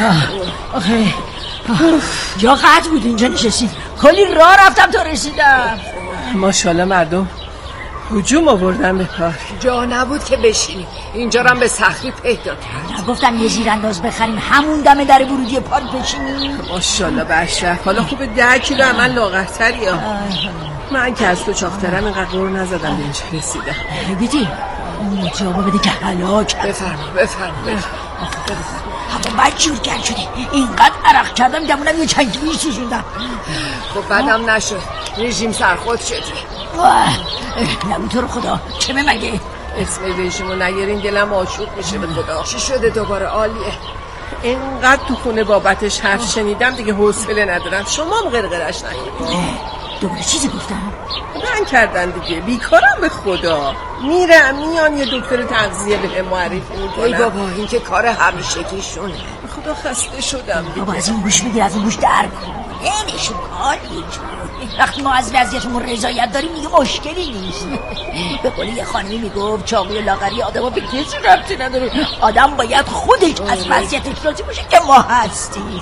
آخه جا قطع بود اینجا نشستیم، کلی راه رفتم تا رسیدم. ماشاءالله مردم هجوم آوردن به پارک. جا نبود که بشینیم، اینجا رو هم به سختی پیدا کرد. نگفتم یه زیرانداز بخریم همون دم در ورودی پارک بشینیم؟ ماشاءالله بشرف. حالا خوبه 10 کیلو من لاغرتری ها. من که از تو چاقترم اینقدر قور نزدم به اینجا رسیدم. بیتی اون جوابا بده که هلاک. بفرما حتی بعد جورگر شده، اینقدر عرق کردم گمونم یه چند کیلویی سوزوندم. خب بعدم نشد، رژیم سرخود شدی. نبود تو رو خدا چمه مگه؟ اسم رژیمو نگیرین دلم آشوب میشه به خدا. چی شده دوباره؟ عالیه. اینقدر تو خونه بابتش حرف شنیدم دیگه حوصله ندارم. شما هم غرغرش نکنید. دوباره چیزی گفتم؟ من کردن دیگه، بیکارم به خدا. میرم میان یه دکتر تغذیه به معرفی میکنم. ای بابا این که کار همیشگیشونه. به خدا خسته شدم دیگه. بابا از این گوش میگیر، از این گوش در کن. نشون کاری وقتی ما از وضعیتمون رضایت داریم دیگه مشکلی نیست. به قول یه خانمی میگفت چاقی و لاغری آدم به کسی ربطی نداره، آدم باید خودش از وضعیتش راضی باشه که ما هستیم.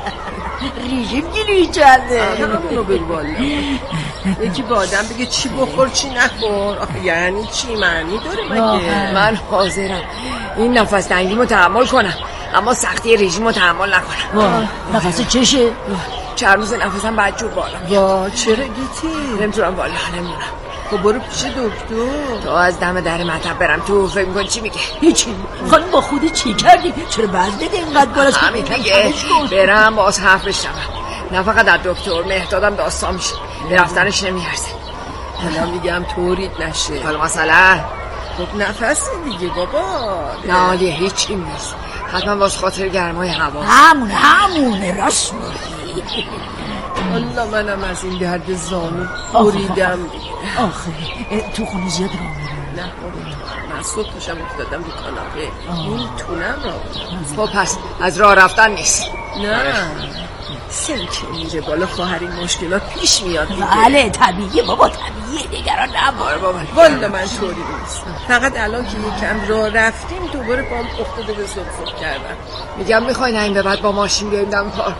رژیم گیری چنده همونو بگو والا. یکی با آدم بگه چی بخور چی نخور، آخه یعنی چی معنی داره مگه؟ من حاضرم این نفس تنگیمو تحمل کنم اما سختی رژیمو تحمل نکنم. نفس چشه؟ چند روز نفسم بدجور بالا. وا چرا گیتی؟ نمیتونم بالا نمیدونم. خب برو پیش دکتر. تو از دم در مطب برم تو فکر می‌کنی چی میگه؟ هیچی. خانم با خودی چی کردی؟ چرا وزنت اینقدر بالاست؟ همین دیگه برم باز حرف بشنوم. نه فقط در دکتر مهدادم داستان میشه، به رفتنش نمیارزه. حالا میگم طوریت نشه. حالا مثلا خب نفسی دیگه بابا. نه عالیه هیچی نیست، حتما باز خاطر گرمای هوا. همونه راست میگی. والله منم از این درد زانو بریدم. آخه تو خونه زیاد راه میره؟ نه من صبح پاشم افتادم رو کاناپه، میتونم راه خب پس از راه رفتن نیست. نه سن که میره بالا خواهر این مشکلات پیش میاد دیگه. بله طبیعیه بابا، طبیعیه، نگران نبار بابا. والله من طوری نیستم، فقط الان که یکم راه رفتیم دوباره پام افتاده به صبح کردم. میگم میخوای نه این به بعد با ماشین بیاییم دم پارک؟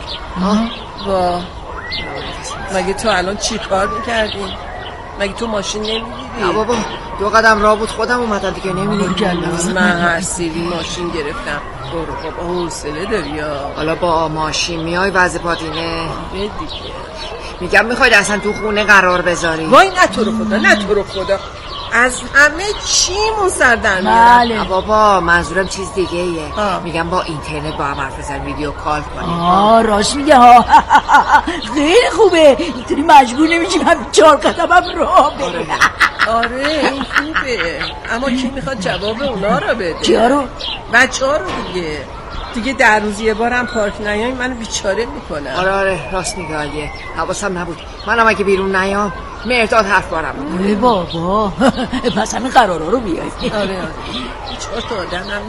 با مگه تو الان چی کار میکردی؟ مگه تو ماشین نمیگیری؟ نه بابا 2 قدم راه بود خودم اومدم دیگه نمیدونم. من هر سری ماشین گرفتم. برو بابا حوصله داری یا؟ حالا با ماشین میای وضع پاتینه دیگه. میگم میخواید اصلا تو خونه قرار بذاری؟ وای نه تو رو خدا از همه چیمون سر در میاد. بله بابا منظورم چیز دیگه ایه. میگم با اینترنت با هم حرف بزن، ویدیو کال کنیم. راست میگه ها. خیلی خوبه، اینطوری مجبور نمیشیم هم 4 قدم هم راه بریم. آره این خوبه، اما کی میخواد جواب اونا رو بده؟ کیا رو؟ بچه‌ها رو دیگه 10 روز یه بارم پارک نیای منو بیچاره میکنن. آره راست میگه علیه، حواسم نبود. منم اگه بیرون نیام مرداد حرف بارم. ای بابا پس همین قرارا رو بیای. آره 4 تا آدم هم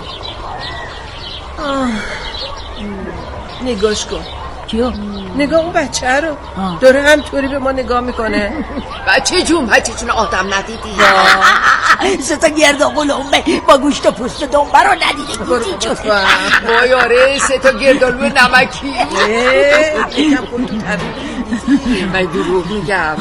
میبینی. نگاش کن. کیو؟ نگاه اون بچه رو داره همطوری به ما نگاه میکنه. بچه جون آدم ندیدی؟ 3 تا گرداقلومه با گوشت و پوست دنبه رو ندیده گیتی چون. وای آره 3 تا گردالو نمکی. یکم خود تو طبیعی. من دروغ میگم.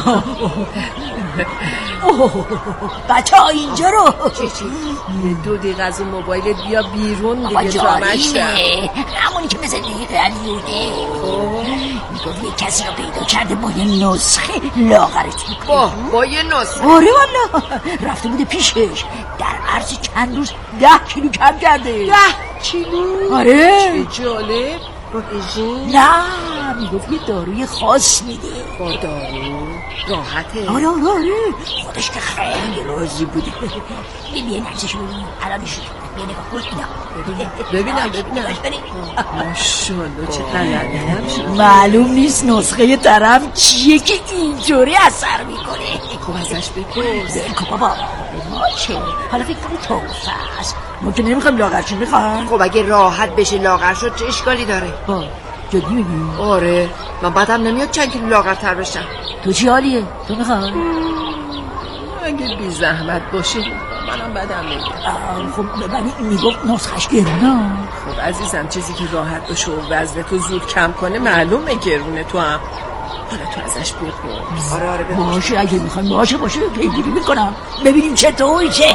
بچه ها اینجا رو چی؟ 2 دقیقه از اون موبایل بیا بیرون دیگه تا مشتم. همونی که مثل دیگه قلیونه. میگفت یه کسی رو پیدا کرده با یه نسخه لاغرتی. با یه نسخه؟ آره والا رفته بوده پیشش، در عرض چند روز 10 کیلو کم کرده. 10 کیلو؟ آره چه جالب. با رژیم؟ نه میگفت یه داروی خاص میده. با دارو؟ راحته؟ آره خودش که خیلی راضی بوده. بیاین عکسشو ببینیم الان شد. بیا نگاه کن اینا. ببینم ماشاءالله چه غلطی هم شد. معلوم نیست نسخه طرف چیه که اینجوری اثر میکنه. خب ازش بپرس. بلکو بابا ما چه؟ حالا فکر کنی توفه است، ما که نمیخوایم لاغر چی میخوایم. خب اگه راحت بشه لاغر شد چه اشکالی داره؟ جدی میگی؟ آره من بعدم نمیاد چند کیلو لاغرتر بشم. تو چی حالیه؟ تو میخوای؟ اگه بی زحمت باشه منم بدم نمیاد. خب ولی میگفت نسخش گرونه. خب عزیزم چیزی که راحت باشه و وزنتو زود کم کنه معلومه گرونه. تو هم حالا تو ازش بپرس. آره باشه اگه میخوایم باشه پیگیری میکنم ببینیم چطور چه.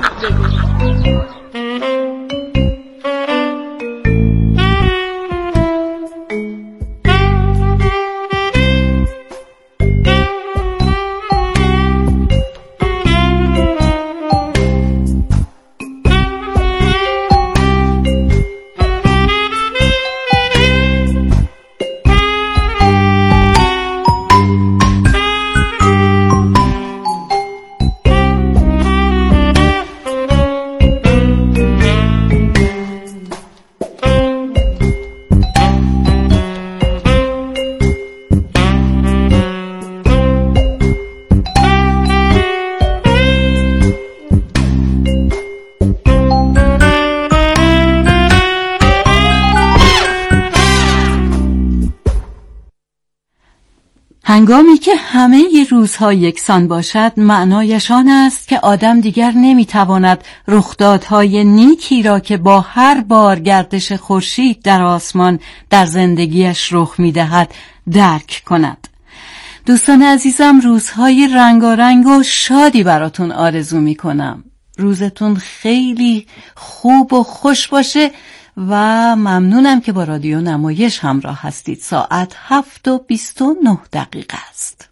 هنگامی که همه روزها یکسان باشد معنایش آن است که آدم دیگر نمیتواند رخدادهای نیکی را که با هر بار گردش خورشید در آسمان در زندگیش رخ میدهد درک کند. دوستان عزیزم، روزهای رنگارنگ و شادی براتون آرزو میکنم. روزتون خیلی خوب و خوش باشه و ممنونم که با رادیو نمایش همراه هستید. ساعت 7:29 است.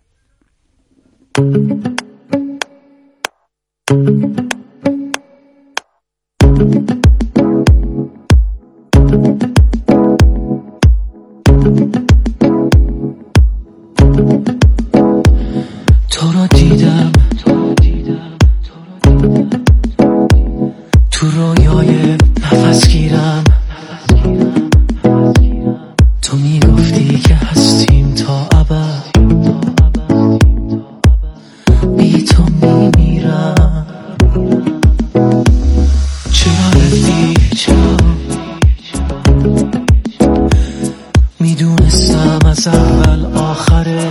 تو رو دیدم تو رویای نفس گیرم، تو میگفتی که هستیم تا ابد، بی تو میمیرم. چرا رفتی؟ چرا؟ میدونستم از اول آخره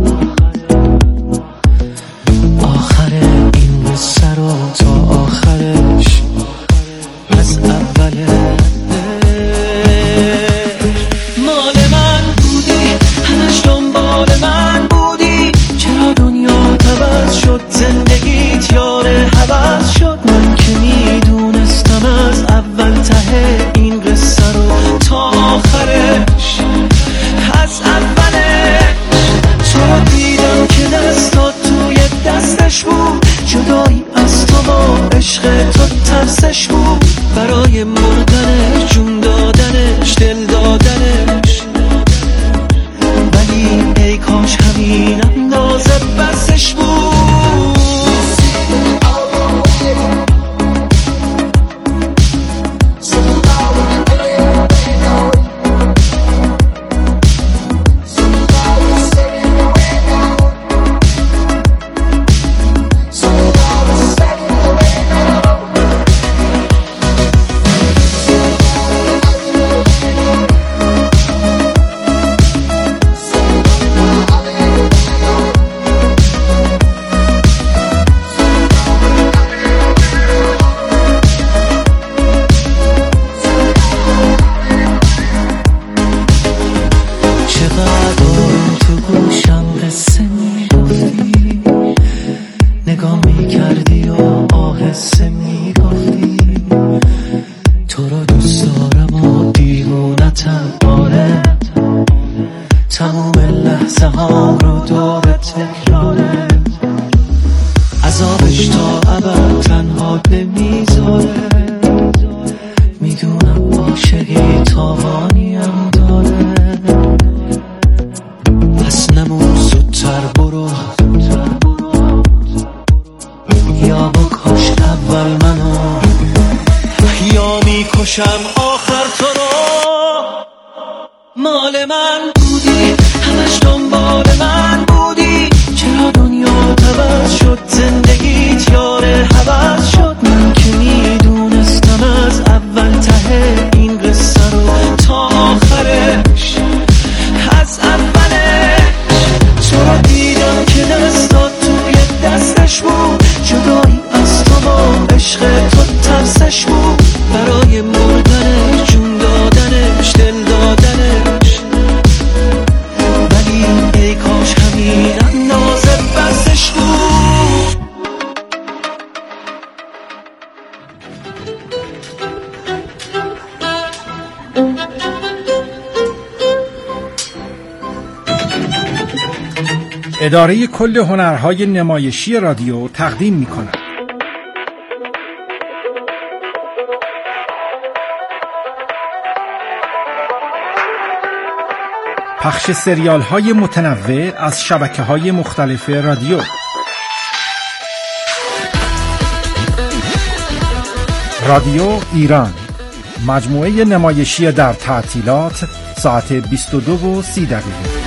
این قصه رو تا آخرش از اوله مال من بودی، همش دنبال من بودی. چرا دنیا عوض شد، زندگیت یار عوض شد؟ من که میدونستم از اول ته این قصه رو تا آخرش از اولش. تو رو دیدم که دستات توی دستش بود، جدایی از تو با عشق تو ترسش بود. برای مردنش، جون دادنش، دل دادنش، ولی ای کاش همین اندازه بسش بود. آخر تو رو مال من بودی، همش دنبال من بودی. چرا دنیا عوض شد، زندگیت یار عوض شد؟ من که میدونستم از اول ته این قصه رو تا آخرش از اولش. تو رو دیدم که دستات توی دستش بود، جدایی از تو با عشق تو ترسش بود. برای مردنش، جون اداره کل هنرهای نمایشی رادیو تقدیم می‌کند. پخش سریال‌های متنوع از شبکه‌های مختلف رادیو. رادیو ایران، مجموعه نمایشی در تعطیلات، ساعت 22:30.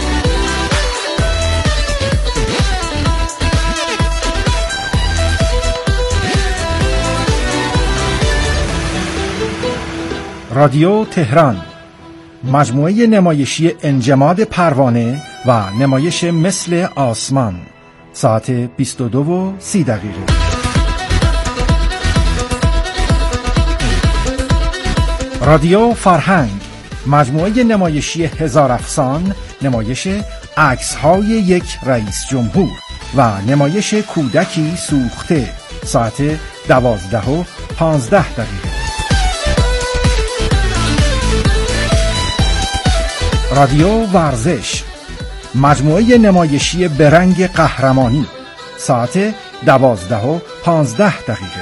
رادیو تهران، مجموعه نمایشی انجماد پروانه و نمایش مثل آسمان، ساعت 22:30. رادیو فرهنگ، مجموعه نمایشی هزار افسان، نمایش عکس‌های یک رئیس جمهور و نمایش کودکی سوخته، ساعت 12:15. رادیو ورزش، مجموعه نمایشی برنگ قهرمانی، ساعت 12:15.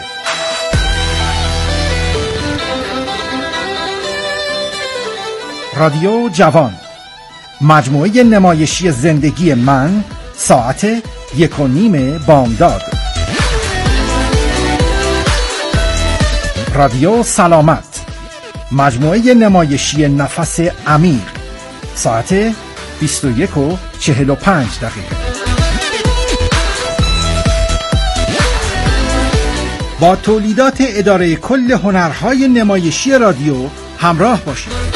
رادیو جوان، مجموعه نمایشی زندگی من، ساعت 1:30 بامداد. رادیو سلامت، مجموعه نمایشی نفس عمیق، ساعت 21:45. با تولیدات اداره کل هنرهای نمایشی رادیو همراه باشید.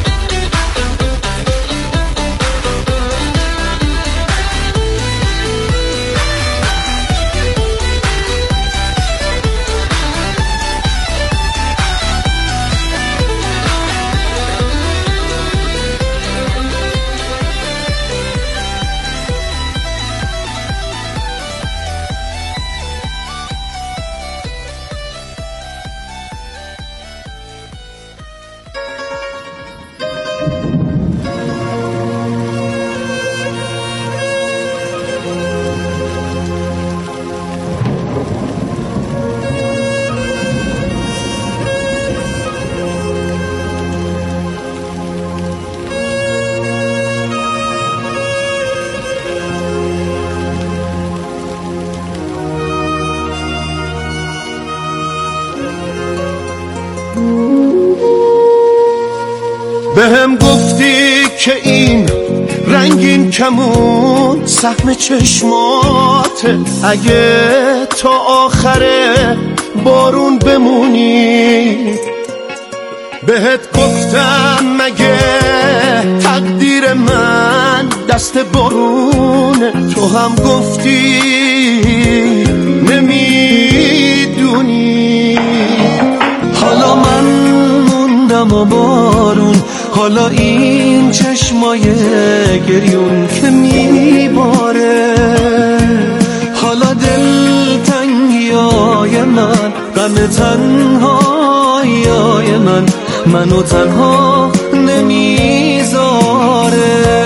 بهم گفتی که این رنگین کمون سهم چشماته، اگه تا آخر بارون بمونی. بهت گفتم مگه تقدیر من دست بارونه، تو هم گفتی نمیدونی. حالا من موندم و بارون، حالا این چشمای گریون که میباره، حالا دلتنگیای من، غم تنهاییای منو تنها نمیذاره،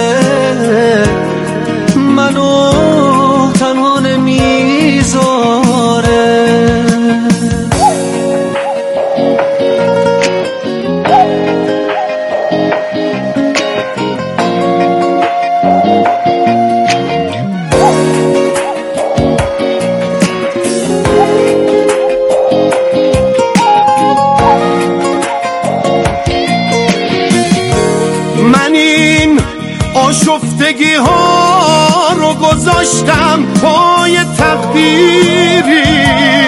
منو تنها نمیذاره. آشفتگی ها رو گذاشتم پای تقدیری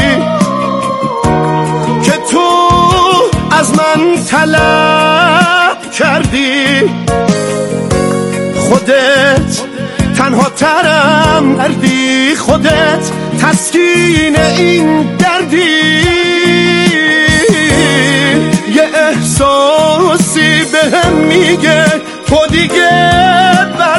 که تو از من طلب کردی. خودت تنها ترم کردی، خودت تسکین این دردی. یه احساسی بهم میگه تو دیگه بر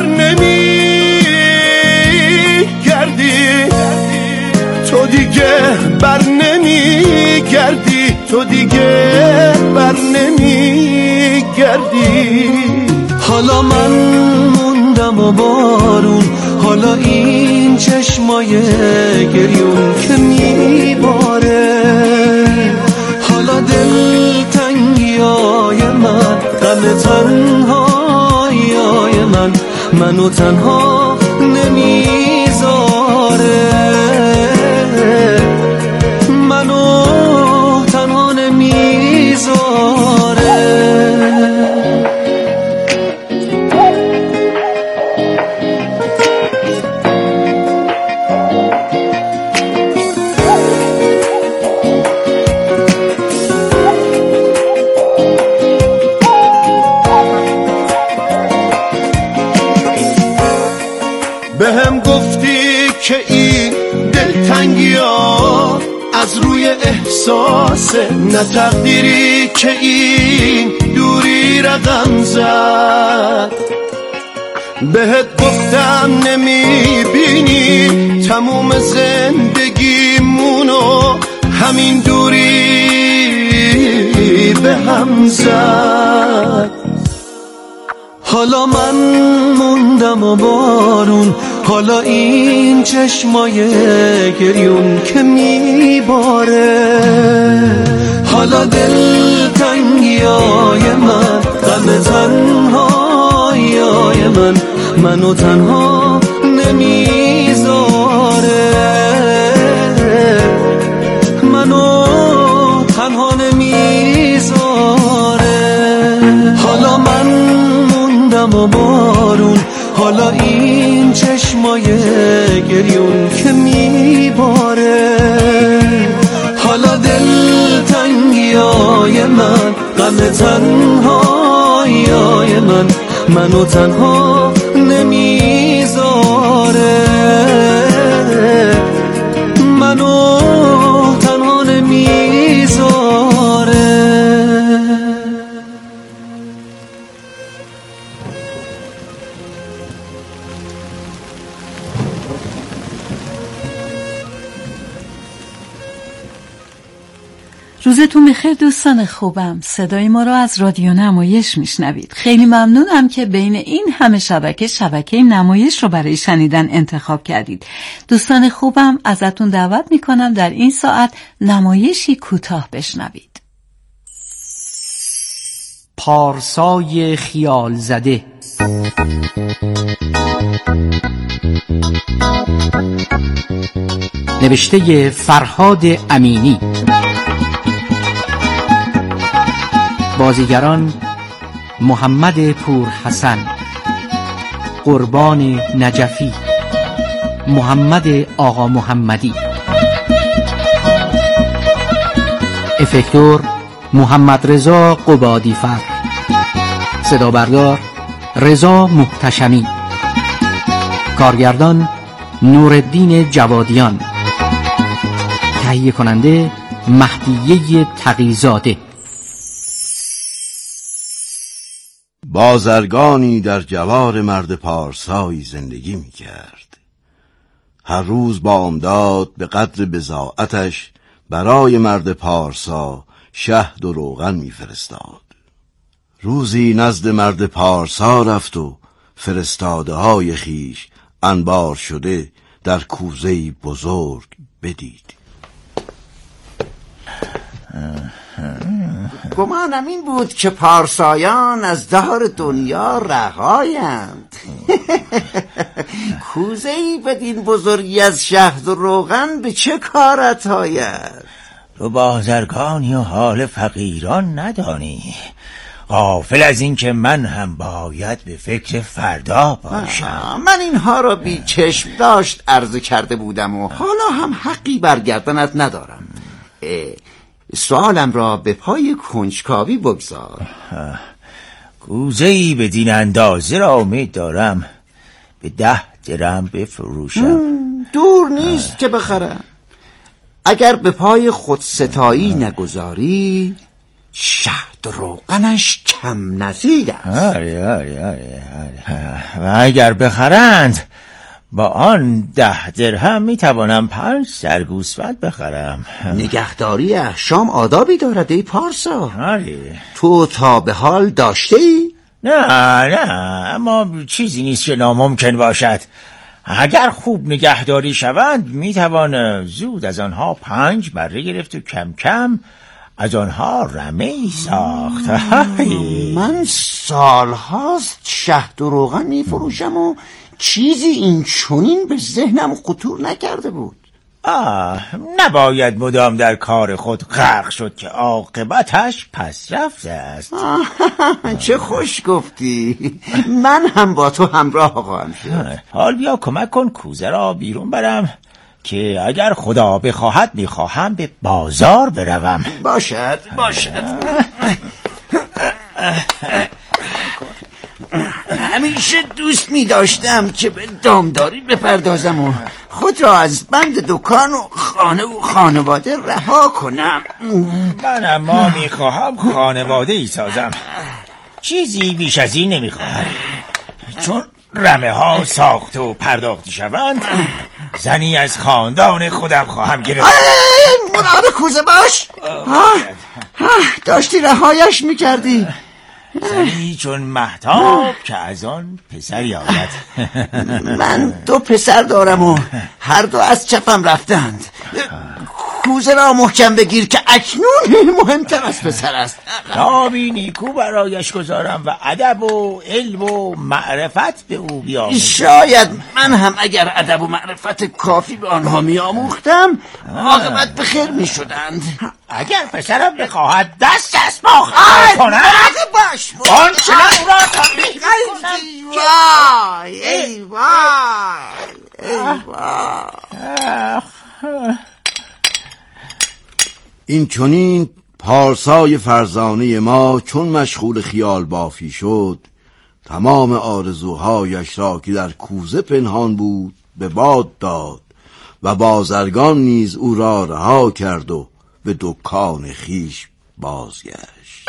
نمیگردی، تو دیگه بر نمیگردی، تو دیگه بر نمیگردی. حالا من موندم و بارون، حالا این چشمای گریون که میباره، حالا دلتنگیای من، غم تنهاییای منو تنها نمیذاره، منو تنها نمیذاره. بهم گفتی که این دلتنگی ها از روی احساسه، نه تقدیری که این دوری رقم زد. بهت گفتم نمیبینی تموم زندگیمونو همین دوری به هم زد. حالا من موندم و بارون، حالا این چشمای گریون که میباره، حالا دلتنگیای من، غم تنهاییای منو تنها نمیذاره، منو تنها نمیذاره. حالا من موندم و بارون، حالا این چشمای گریون که میباره، حالا دلتنگیای من، غم تنهاییای منو تنها نمیذاره، منو تنها نمیذاره. روزتون بخیر دوستان خوبم. صدای ما را از رادیو نمایش میشنوید. خیلی ممنونم که بین این همه شبکه نمایش رو برای شنیدن انتخاب کردید. دوستان خوبم ازتون دعوت میکنم در این ساعت نمایشی کوتاه بشنوید. پارسای خیال زده. نوشته فرهاد امینی. بازیگران محمد پورحسن، قربان نجفی، محمد آقا محمدی. افکتور محمد رضا قبادی فر. صدا بردار رضا محتشمی. کارگردان نورالدین جوادیان. تهیه کننده مهدیه تقی‌زاده. بازرگانی در جوار مرد پارسایی زندگی می کرد. هر روز بامداد به قدر بضاعتش برای مرد پارسا شهد و روغن می فرستاد. روزی نزد مرد پارسا رفت و فرستاده های خیش انبار شده در کوزه‌ای بزرگ بدید. گمانم این بود که پارسایان از دار دنیا رهایند. کوزه‌ای بدین بزرگی از شهد و روغن به چه کارت آید؟ تو بازرگانی و حال فقیران ندانی، غافل از این که من هم باید به فکر فردا باشم. من اینها را بی چشم داشت عرضه کرده بودم و حالا هم حقی برگردنت ندارم. سوالم را به پای کنجکاوی بگذار. کوزه‌ای بدین اندازه را امید دارم به 10 درم بفروشم. دور نیست که بخرم. اگر به پای خودستایی نگذاری شهد و روغنش کم نزید است. و اگر بخرند با آن 10 درهم میتوانم 5 سر گوسفند بخرم. نگهداری احشام آدابی دارد ای پارسا. تو تا به حال داشته ای؟ نه اما چیزی نیست که ناممکن باشد. اگر خوب نگهداری شوند میتوان زود از آنها 5 بره گرفت و کم کم از آنها رمه‌ای ساخت. من سالهاست شهد و روغن میفروشم و چیزی این چنین به ذهنم خطور نکرده بود. نباید مدام در کار خود غرق شد که عاقبتش پس رفته است. چه خوش گفتی. من هم با تو همراه خواهم شد. حال بیا کمک کن کوزه را بیرون برم که اگر خدا بخواهد میخواهم به بازار بروم. باشد همیشه دوست می داشتم که به دامداری بپردازم و خود را از بند دکان و خانه و خانواده رها کنم. من اما می خواهم خانواده ای سازم. چیزی بیش از این نمی خواهم. چون رمه ها ساخته و پرداخته شوند زنی از خاندان خودم خواهم گرفت. مراقب کوزه باش. داشتی رهایش می کردی. زنی چون مهتاب که از آن پسری آید. من 2 پسر دارم و هر 2 از چپم رفتند. کوزه را محکم بگیر که اکنون مهمتر از پسر است. نامی نیکو برایش گذارم و ادب و علم و معرفت به او بیاموزم. شاید من هم اگر ادب و معرفت کافی به آنها میآموختم عاقبت به خیر میشدند. اگر پسرم بخواهد دست ما خواهد کنم باش آن چنان او را تبریک کنم. ای وای. این چنین پارسای فرزانه ما چون مشغول خیال بافی شد تمام آرزوهایش را که در کوزه پنهان بود به باد داد و بازرگان نیز او را رها کرد و به دکان خیش بازگشت.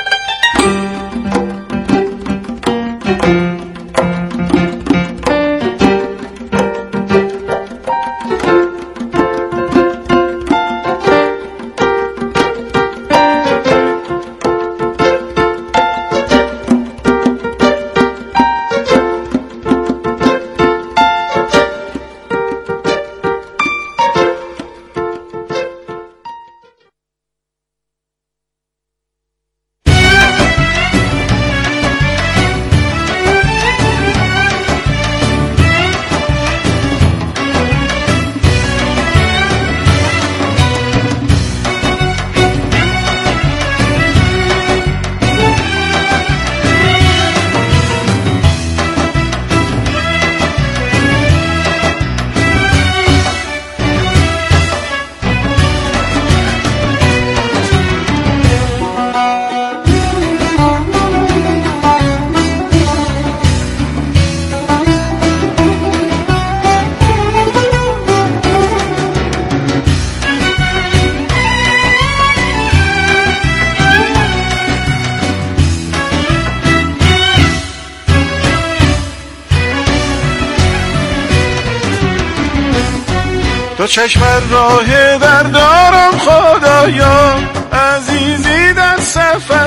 تو چشمت راه در دارم خدایا، عزیزی در سفر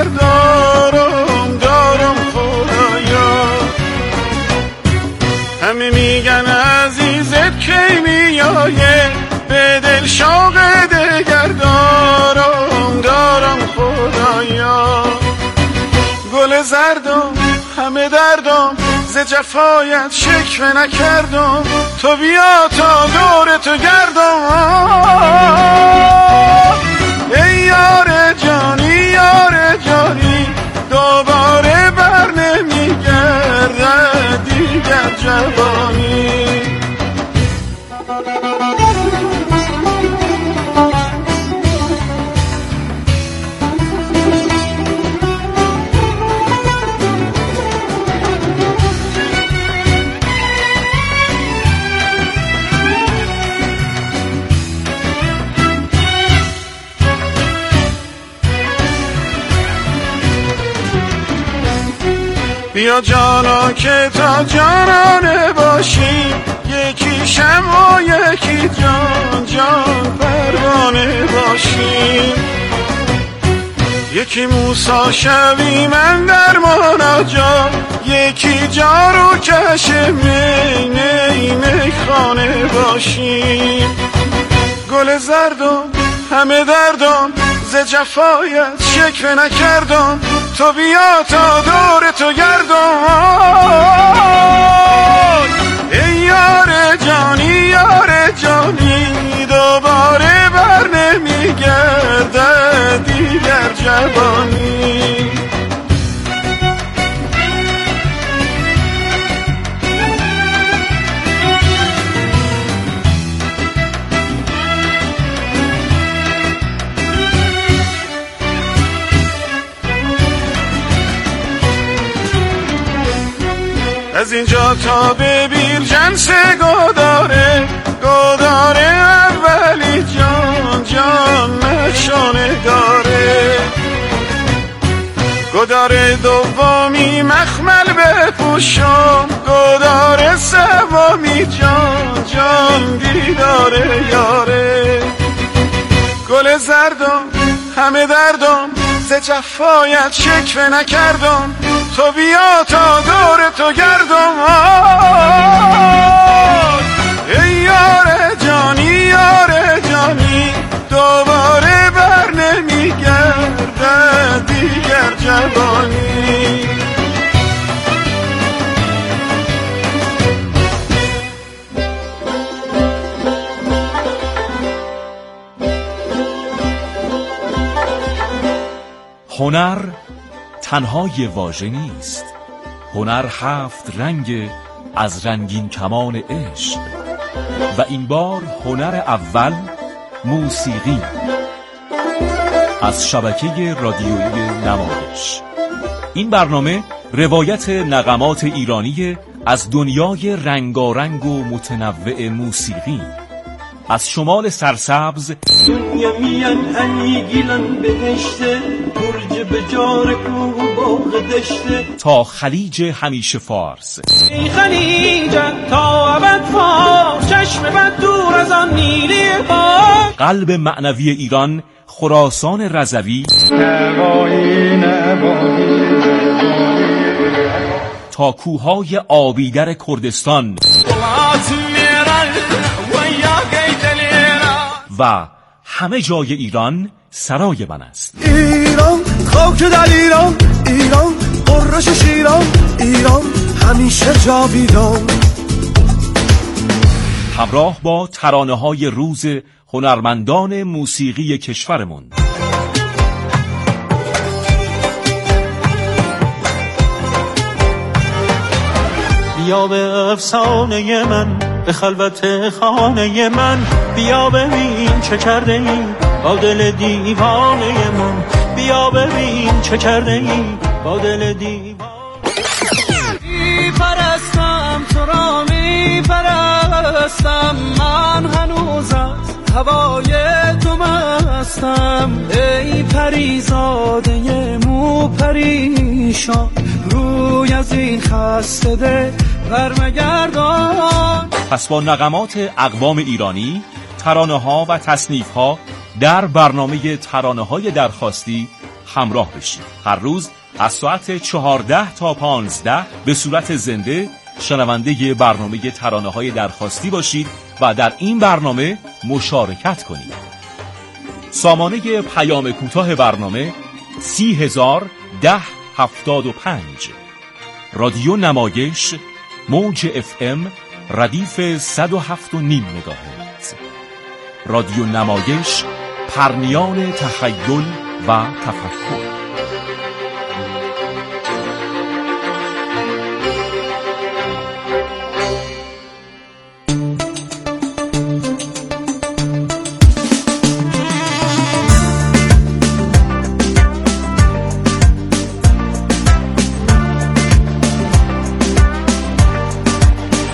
دارم خدایا. همه میگن عزیزت کی میایه، به دل شوق دگر دارم خدایا. گل زردم همه دردم ز جفایت شکوه نکردم، تو بیا تا دور تو گردم. ای یار جانی دوباره بر نمیگردد دیگر جوانی. بیا جانا که تا جانانه باشی، یکی شمع و یکی جان پروانه باشی. یکی موسا شوی من در مناجات، یکی جارو کش می خانه باشیم. گل زردم همه دردم ز جفایت شکوه نکردم، تو بیا تا دور تو گردم. ای یار جانی یار جانی، دوباره بر نمیگرده دیگر جوانی. از اینجا تا به بیرجنس گداره اولی جان نشانه داره. گداره دومی مخمل بپوشم، گداره سومی جان دیداره یاره. گل زردم همه دردم ز جفایت شکوه نکردم، تو بیا تا دور تو گردم. ای یار جانی دوباره بر نمیگرده دیگر جوانی. هنر تنها یه واژه نیست، هنر 7 رنگ از رنگین کمان عشق. و این بار هنر اول موسیقی از شبکه رادیویی نمایش. این برنامه روایت نغمات ایرانی از دنیای رنگارنگ و متنوع موسیقی، از شمال سرسبز دنیا میان علی گیلان بهشته، برج بجار کوه باغ دشته، تا خلیج همیشه فارس. ای خلیج تا ابد فارس، چشم بد دور از آن نیلی پاک. قلب معنوی ایران خراسان رضوی تا کوههای آبیدر کردستان و همه جای ایران سرای من است. ایران خاک در ایران، ایران قرش شیران، ایران همیشه جاویدان. همراه با ترانه‌های روز هنرمندان موسیقی کشورمون. بیا به افسانه من، به خلوت خانه من، بیا ببین چه کرده ای با دل دیوانه من، بیا ببین چه کرده ای با دل دیوانه. میپرستم تو را میپرستم، من هنوز از هوای تو مستم. ای پریزاده مو پریشان، روی از این خسته دل برمگردان. پس با نغمات اقوام ایرانی، ترانه‌ها و تصنیف‌ها در برنامه ترانه‌های درخواستی همراه بشید. هر روز از ساعت 14 تا 15 به صورت زنده شنونده برنامه ترانه‌های درخواستی باشید و در این برنامه مشارکت کنید. سامانه پیام کوتاه برنامه 301075. رادیو نمایش موج FM ردیف 107.5 مگاهرتز. رادیو نمایش، پرنیان تخیل و تفکر.